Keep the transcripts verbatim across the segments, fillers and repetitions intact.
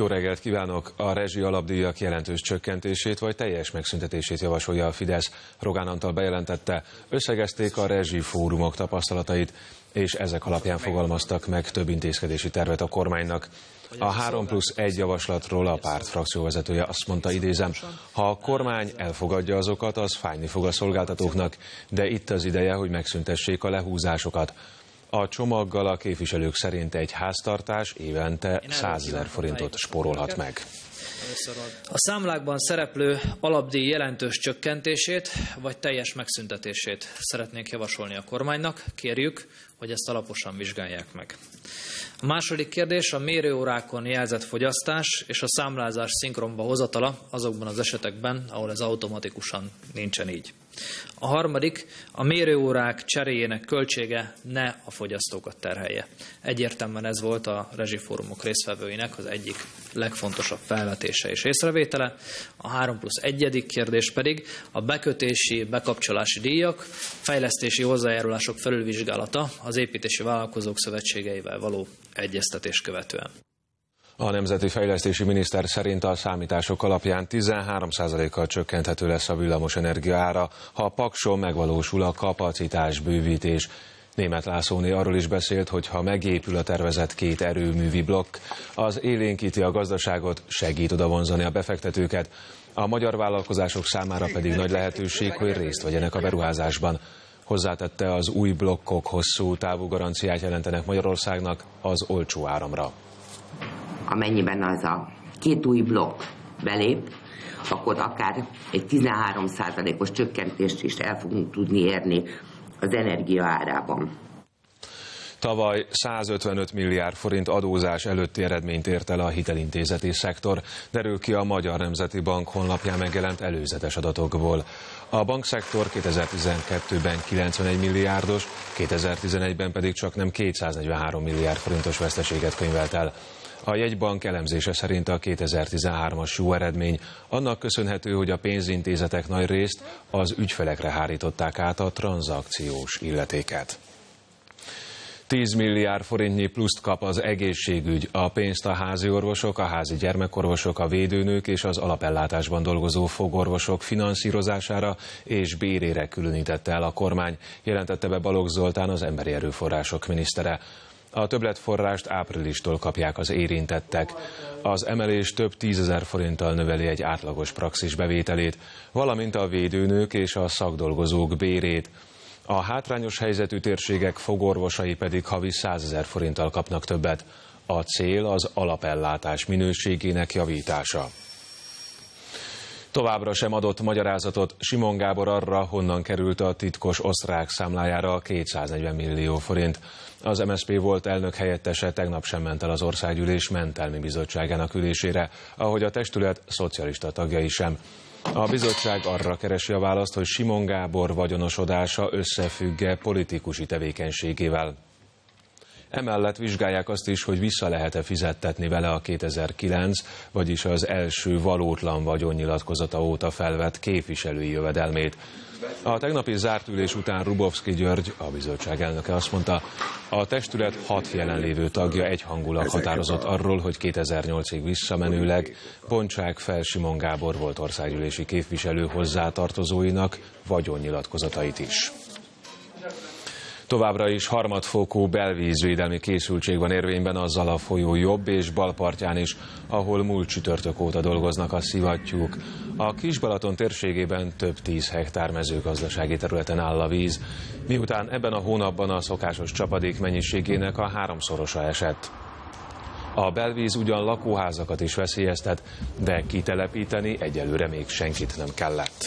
Jó reggelt kívánok! A rezsi alapdíjak jelentős csökkentését vagy teljes megszüntetését javasolja a Fidesz. Rogán Antal bejelentette, összegezték a rezsi fórumok tapasztalatait, és ezek alapján fogalmaztak meg több intézkedési tervet a kormánynak. A három plusz egy javaslatról a párt frakcióvezetője azt mondta, idézem, ha a kormány elfogadja azokat, az fájni fog a szolgáltatóknak, de itt az ideje, hogy megszüntessék a lehúzásokat. A csomaggal a képviselők szerint egy háztartás évente százezer forintot spórolhat meg. A számlákban szereplő alapdíj jelentős csökkentését vagy teljes megszüntetését szeretnék javasolni a kormánynak. Kérjük, hogy ezt alaposan vizsgálják meg. A második kérdés a mérőórákon jelzett fogyasztás és a számlázás szinkronba hozatala azokban az esetekben, ahol ez automatikusan nincsen így. A harmadik, a mérőórák cseréjének költsége ne a fogyasztókat terhelje. Egyértelműen ez volt a rezsifórumok résztvevőinek az egyik legfontosabb felvetése és észrevétele. A három plusz egyedik kérdés pedig a bekötési, bekapcsolási díjak, fejlesztési hozzájárulások felülvizsgálata az építési vállalkozók szövetségeivel való egyeztetés követően. A nemzeti fejlesztési miniszter szerint a számítások alapján tizenhárom százalékkal csökkenthető lesz a villamosenergia ára, ha a Pakson megvalósul a kapacitás bővítés. Németh Lászlóné arról is beszélt, hogy ha megépül a tervezett két erőművi blokk, az élénkíti a gazdaságot, segít odavonzani a befektetőket. A magyar vállalkozások számára pedig nagy lehetőség, hogy részt vegyenek a beruházásban. Hozzátette, az új blokkok hosszú távú garanciát jelentenek Magyarországnak az olcsó áramra. Amennyiben az a két új blokk belép, akkor akár egy tizenhárom százalékos csökkentést is el fogunk tudni érni az energia árában. Tavaly százötvenöt milliárd forint adózás előtti eredményt ért el a hitelintézeti szektor, derül ki a Magyar Nemzeti Bank honlapján megjelent előzetes adatokból. A bankszektor kétezer-tizenkettőben kilencvenegy milliárdos, kétezer-tizenegyben pedig csaknem kétszáznegyvenhárom milliárd forintos veszteséget könyvelt el. A jegybank elemzése szerint a kétezer-tizenhármas jó eredmény annak köszönhető, hogy a pénzintézetek nagy részt az ügyfelekre hárították át a tranzakciós illetéket. tíz milliárd forintnyi pluszt kap az egészségügy, a pénzt a házi orvosok, a házi gyermekorvosok, a védőnők és az alapellátásban dolgozó fogorvosok finanszírozására és bérére különítette el a kormány, jelentette be Balogh Zoltán, az emberi erőforrások minisztere. A többletforrást áprilistól kapják az érintettek. Az emelés több tízezer forinttal növeli egy átlagos praxis bevételét, valamint a védőnők és a szakdolgozók bérét. A hátrányos helyzetű térségek fogorvosai pedig havi százezer forinttal kapnak többet. A cél az alapellátás minőségének javítása. Továbbra sem adott magyarázatot Simon Gábor arra, honnan került a titkos osztrák számlájára kétszáznegyven millió forint. Az em es zé pé volt elnök helyettese tegnap sem ment el az Országgyűlés mentelmi bizottságának ülésére, ahogy a testület szocialista tagjai sem. A bizottság arra keresi a választ, hogy Simon Gábor vagyonosodása összefügg-e politikusi tevékenységével. Emellett vizsgálják azt is, hogy vissza lehet-e fizettetni vele a kétezer-kilenc, vagyis az első valótlan vagyonnyilatkozata óta felvett képviselői jövedelmét. A tegnapi zárt ülés után Rubovszky György, a bizottság elnöke azt mondta, a testület hat jelenlévő tagja egyhangulag határozott arról, hogy kétezer-nyolcig visszamenőleg bontsák fel Simon Gábor volt országgyűlési képviselő hozzátartozóinak vagyonnyilatkozatait is. Továbbra is harmadfokú belvízvédelmi készültség van érvényben a Zala folyó jobb és bal partján is, ahol múlt csütörtök óta dolgoznak a szivattyúk. A Kis-Balaton térségében több tíz hektár mezőgazdasági területen áll a víz, miután ebben a hónapban a szokásos csapadék mennyiségének a háromszorosa esett. A belvíz ugyan lakóházakat is veszélyeztet, de kitelepíteni egyelőre még senkit nem kellett.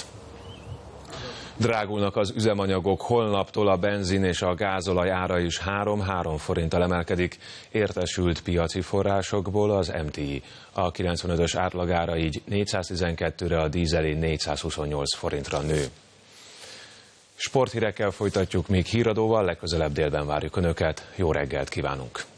Drágulnak az üzemanyagok, holnaptól a benzin és a gázolaj ára is három-három forinttal emelkedik. Értesült piaci forrásokból az em té i. A kilencvenötös átlagára így négyszáztizenkettőre, a dízelé négyszázhuszonnyolc forintra nő. Sporthírekkel folytatjuk, még híradóval legközelebb délben várjuk Önöket. Jó reggelt kívánunk!